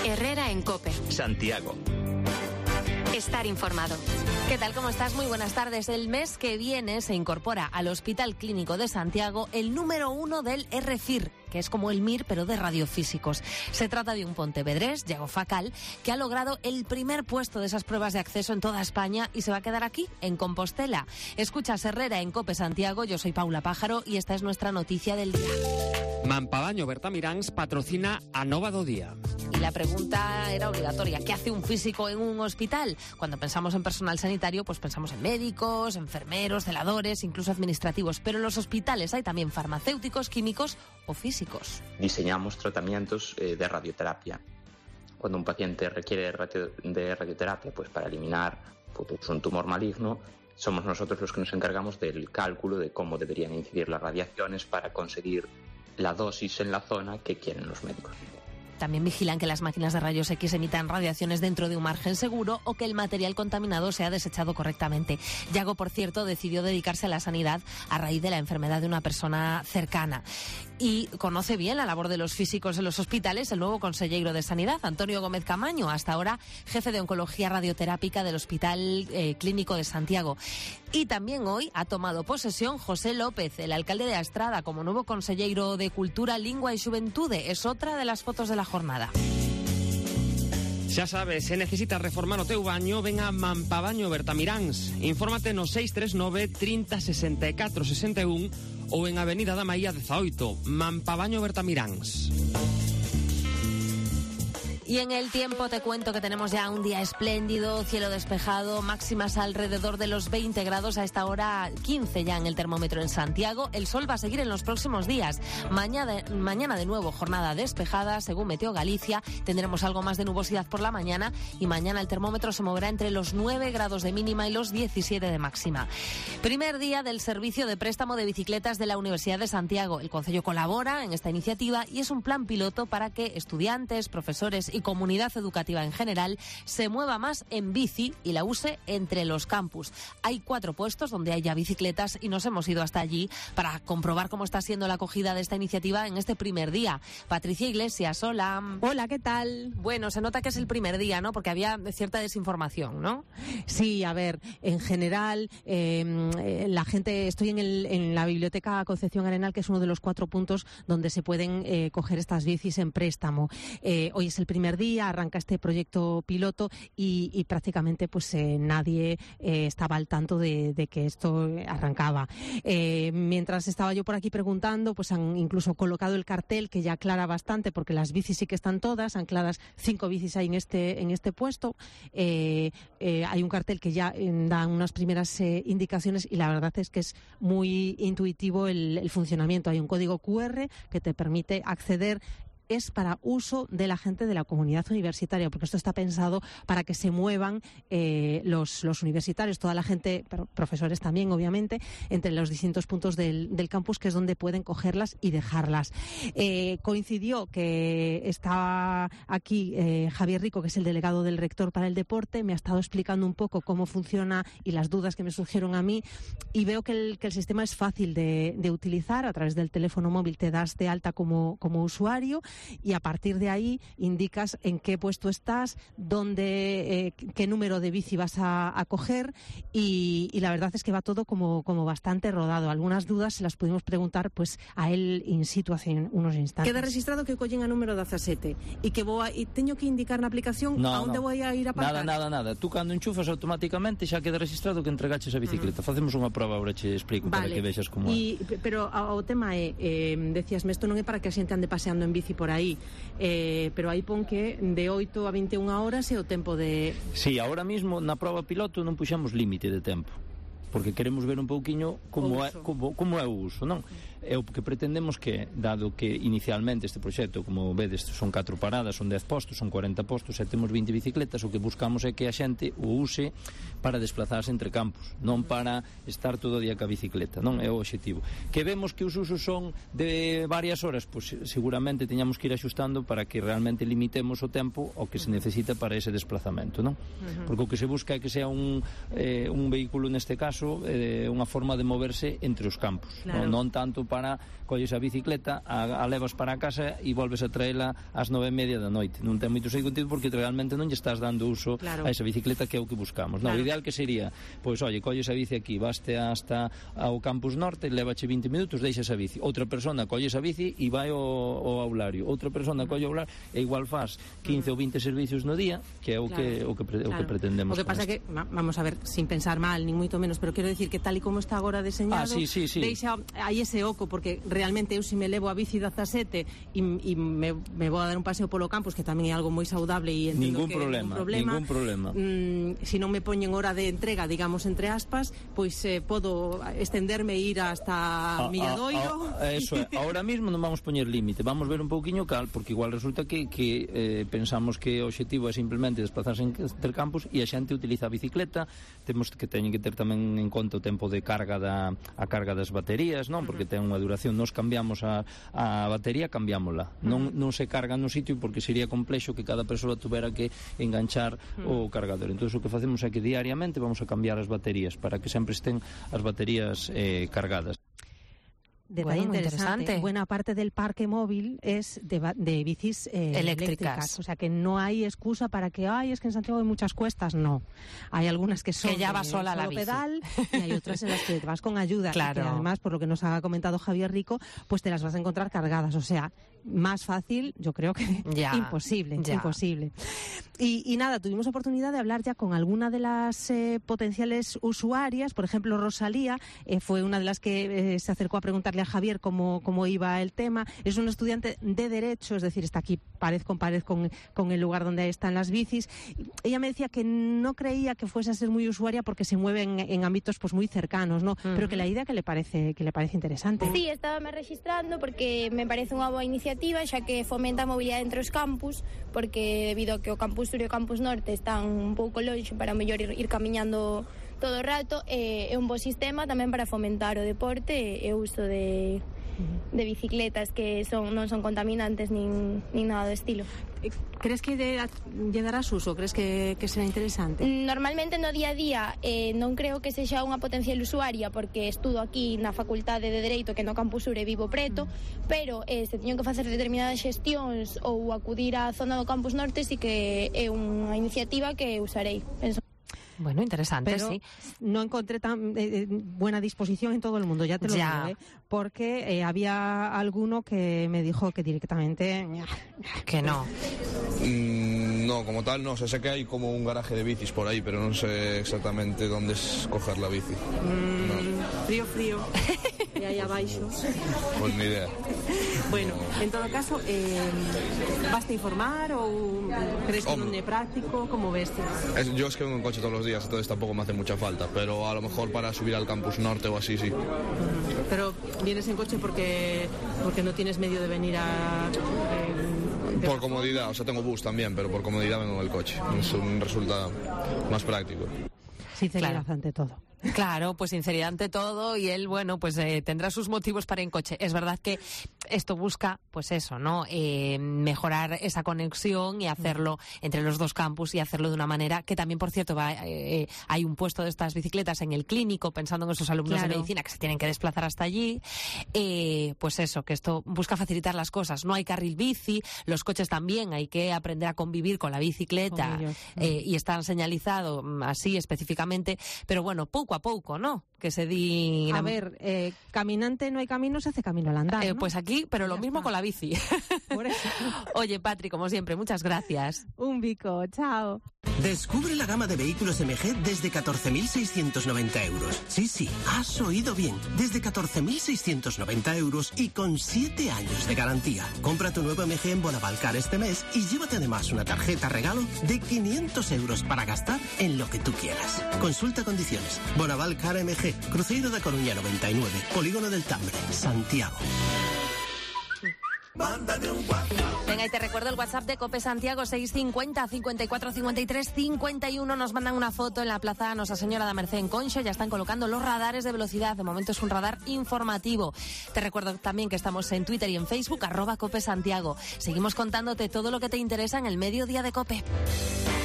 Herrera en COPE. Santiago. Estar informado. ¿Qué tal? ¿Cómo estás? Muy buenas tardes. El mes que viene se incorpora al Hospital Clínico de Santiago el número 1 del RFIR, que es como el MIR, pero de radiofísicos. Se trata de un pontevedrés, Yago Facal, que ha logrado el primer puesto de esas pruebas de acceso en toda España y se va a quedar aquí, en Compostela. Escuchas Herrera en COPE Santiago, yo soy Paula Pájaro y esta es nuestra noticia del día. Mampabaño Bertamiráns patrocina a Nova do Día. Y la pregunta era obligatoria. ¿Qué hace un físico en un hospital? Cuando pensamos en personal sanitario, pues pensamos en médicos, enfermeros, celadores, incluso administrativos. Pero en los hospitales hay también farmacéuticos, químicos o físicos. Diseñamos tratamientos de radioterapia. Cuando un paciente requiere de radioterapia, pues para eliminar un tumor maligno, somos nosotros los que nos encargamos del cálculo de cómo deberían incidir las radiaciones para conseguir la dosis en la zona que quieren los médicos. También vigilan que las máquinas de rayos X emitan radiaciones dentro de un margen seguro o que el material contaminado sea desechado correctamente. Yago, por cierto, decidió dedicarse a la sanidad a raíz de la enfermedad de una persona cercana. Y conoce bien la labor de los físicos en los hospitales el nuevo consejero de Sanidad, Antonio Gómez Camaño, hasta ahora jefe de Oncología Radioterápica del Hospital Clínico de Santiago. Y también hoy ha tomado posesión José López, el alcalde de Astrada, como nuevo consejero de Cultura, Lingua y Xuventude. Es otra de las fotos de la jornada. Xa sabes, se necesitas reformar o teu baño, ven a Mampabaño Bertamiráns. Infórmate no 639 30 64 61 ou en Avenida da Maía 18, Mampabaño Bertamiráns. Y en el tiempo te cuento que tenemos ya un día espléndido, cielo despejado, máximas alrededor de los 20 grados, a esta hora 15 ya en el termómetro en Santiago. El sol va a seguir en los próximos días. Mañana de nuevo jornada despejada, según Meteo Galicia. Tendremos algo más de nubosidad por la mañana y mañana el termómetro se moverá entre los 9 grados de mínima y los 17 de máxima. Primer día del servicio de préstamo de bicicletas de la Universidad de Santiago. El Concello colabora en esta iniciativa y es un plan piloto para que estudiantes, profesores y comunidad educativa en general se mueva más en bici y la use entre los campus. Hay 4 puestos donde hay ya bicicletas y nos hemos ido hasta allí para comprobar cómo está siendo la acogida de esta iniciativa en este primer día. Patricia Iglesias, hola. Hola, ¿qué tal? Bueno, se nota que es el primer día, ¿no? Porque había cierta desinformación, ¿no? Sí, a ver, en general, la gente, estoy en la Biblioteca Concepción Arenal, que es uno de los 4 puntos donde se pueden coger estas bicis en préstamo. Hoy es el primer día, arranca este proyecto piloto y prácticamente pues nadie estaba al tanto de que esto arrancaba. Mientras estaba yo por aquí preguntando, pues han incluso colocado el cartel que ya aclara bastante, porque las bicis sí que están todas ancladas, 5 bicis hay en este puesto. Hay un cartel que ya da unas primeras indicaciones y la verdad es que es muy intuitivo el funcionamiento. Hay un código QR que te permite acceder. Es para uso de la gente de la comunidad universitaria, porque esto está pensado para que se muevan los universitarios, toda la gente, profesores también, obviamente, entre los distintos puntos del campus, que es donde pueden cogerlas y dejarlas. Coincidió que estaba aquí Javier Rico, que es el delegado del rector para el deporte, me ha estado explicando un poco cómo funciona y las dudas que me surgieron a mí, y veo que el sistema es fácil de utilizar. A través del teléfono móvil te das de alta como usuario, y a partir de ahí indicas en qué puesto estás, dónde, qué número de bici vas a coger, y la verdad es que va todo como bastante rodado. Algunas dudas se las pudimos preguntar pues a él in situ hace unos instantes. Queda registrado que collen a número 17 e que teño que indicar na aplicación a onde vou a ir a aparcar. Nada. Tú cando enchufas automáticamente xa queda registrado que entregaches a bicicleta. Facemos unha proba, agora che explico, vale, para que vexas como é. Pero o tema é, decíasme, isto non é para que a xente ande paseando en bici por aí, pero aí pon que de 8 a 21 horas é o tempo de... Sí, ahora mismo na proba piloto non puxamos límite de tempo, porque queremos ver un pouquiño como é o uso, non? É o que pretendemos que, dado que inicialmente este proxecto, como vedes, son 4 paradas, son 10 postos, son 40 postos, e temos 20 bicicletas, o que buscamos é que a xente o use para desplazarse entre campus, non para estar todo o día ca bicicleta, non é o obxectivo. Que vemos que os usos son de varias horas, pois seguramente teñamos que ir axustando para que realmente limitemos o tempo o que se necesita para ese desplazamento, non? Porque o que se busca é que sea un vehículo, neste caso, unha forma de moverse entre os campos, claro. non tanto para colles a bicicleta, a levas para a casa e volves a traela ás 9:30 da noite. Non ten moito sentido porque realmente non lle estás dando uso a esa bicicleta, que é o que buscamos. O ideal que sería, pois, oye, colles a bici aquí, vaste hasta ao Campus Norte, levache 20 minutos, deixas a bici. Outra persona colles a bici e vai ao aulario. Outra persona colle o aulario e igual faz 15 ou 20 servicios no día, que é o que pretendemos. O que pasa é que, vamos a ver, sin pensar mal, ni moito menos, pero quero dicir que tal e como está agora deseñado, deixa aí ese oco, porque realmente eu, se me levo a bici 17 e me vou a dar un paseo polo campus, que tamén é algo moi saudable e entendo que ningún problema. Se non me poñen hora de entrega, digamos, entre aspas, pois podo estenderme e ir hasta Milladoiro. Eso é, ahora mismo non vamos poñer límite, vamos ver un pouquiño cal, porque igual resulta que pensamos que o obxectivo é simplemente desplazarse entre campus e a xente utiliza a bicicleta. Temos que teñen que ter tamén en conta o tempo de carga a carga das baterías, non? Porque ten unha duración. Nos cambiamos a batería, cambiámola. Non se carga no sitio porque sería complexo que cada persoa tuvera que enganchar o cargador. Entón, o que facemos é que diariamente vamos a cambiar as baterías para que sempre estén as baterías cargadas. Detalle interesante. Buena parte del parque móvil es de bicis eléctricas. O sea que no hay excusa para que, es que en Santiago hay muchas cuestas. No. Hay algunas que son que ya va sola la bici. Pedal, y hay otras en las que te vas con ayuda. Claro. Y que además, por lo que nos ha comentado Javier Rico, pues te las vas a encontrar cargadas. O sea, más fácil, yo creo que imposible. Y nada, tuvimos oportunidad de hablar ya con alguna de las potenciales usuarias. Por ejemplo, Rosalía fue una de las que se acercó a preguntarle a Javier cómo iba el tema. Es una estudiante de Derecho, es decir, está aquí pared con pared con el lugar donde están las bicis. Ella me decía que no creía que fuese a ser muy usuaria porque se mueve en ámbitos pues muy cercanos, ¿no? Pero que la idea que le parece interesante. Sí, estaba me registrando porque me parece unha boa iniciativa, xa que fomenta a mobilidade entre os campus, porque debido a que o Campus Sur e o Campus Norte están un pouco longe, para mellor ir camiñando todo o rato, é un bo sistema tamén para fomentar o deporte e o uso de bicicletas que non son contaminantes nin nada do estilo. Crees que lle darás uso? Crees que será interesante? Normalmente no día a día non creo que sexa unha potencial usuaria, porque estudo aquí na Facultade de Dereito, que no Campus Sur e vivo preto, pero se teño que facer determinadas xestións ou acudir á zona do Campus Norte, sí que é unha iniciativa que usarei, penso. Bueno, interesante, pero sí. No encontré tan buena disposición en todo el mundo, ya te lo digo, porque había alguno que me dijo que directamente que no. No, como tal no, sé que hay como un garaje de bicis por ahí, pero no sé exactamente dónde es coger la bici. No. Frío. E aí abaixo. Pues ni idea. Bueno, en todo caso, ¿vas a informar o crees que non é práctico? ¿Cómo ves? Yo es que vengo en coche todos los días, entonces tampoco me hace mucha falta, pero a lo mejor para subir al Campus Norte o así, sí. Pero vienes en coche porque no tienes medio de venir a... Por comodidad, o sea, tengo bus también, pero por comodidad vengo en el coche. Eso resulta más práctico. Sinceridad ante todo. Claro, pues sinceridad ante todo, y él, bueno, pues tendrá sus motivos para ir en coche. Es verdad que esto busca, pues eso, ¿no? Mejorar esa conexión y hacerlo entre los dos campus y hacerlo de una manera que también, por cierto, hay un puesto de estas bicicletas en el clínico, pensando en esos alumnos de medicina que se tienen que desplazar hasta allí. Pues eso, que esto busca facilitar las cosas. No hay carril bici, los coches también, hay que aprender a convivir con la bicicleta y están señalizados así específicamente, pero bueno, poco a poco, ¿no? Que se di... A ver, caminante no hay camino, se hace camino al andar, ¿no? Pues aquí, pero lo mismo con la bici. Por eso. Oye, Patri, como siempre, muchas gracias. Un bico, chao. Descubre la gama de vehículos MG desde 14.690 euros. Sí, has oído bien. Desde 14.690 euros y con 7 años de garantía. Compra tu nuevo MG en Bonavalcar este mes y llévate además una tarjeta regalo de 500 euros para gastar en lo que tú quieras. Consulta condiciones. Bonavalcar MG, Cruzeiro da Coruña 99, Polígono del Tambre, Santiago. Venga, y te recuerdo el WhatsApp de COPE Santiago, 650 54 53 51. Nos mandan una foto en la plaza Nosa Señora da Mercé en Conxo. Ya están colocando los radares de velocidad. De momento es un radar informativo. Te recuerdo también que estamos en Twitter y en Facebook, @COPE Santiago. Seguimos contándote todo lo que te interesa en el mediodía de COPE.